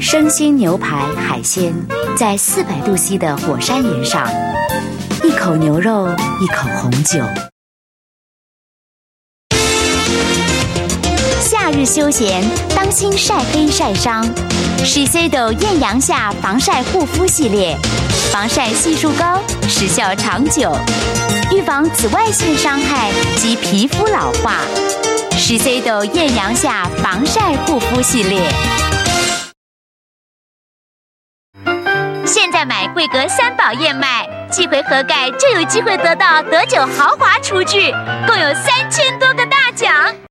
生鲜牛排、海鲜，在400度 C 的火山岩上，一口牛肉，一口红酒。夏日休闲，当心晒黑晒伤。Shiseido 艳阳下防晒护肤系列，防晒系数高，时效长久，预防紫外线伤害及皮肤老化。Shiseido 艳阳下防晒护肤系列。现在买贵格3宝燕麦，寄回盒盖就有机会得到德酒豪华厨具，共有3000多个大奖。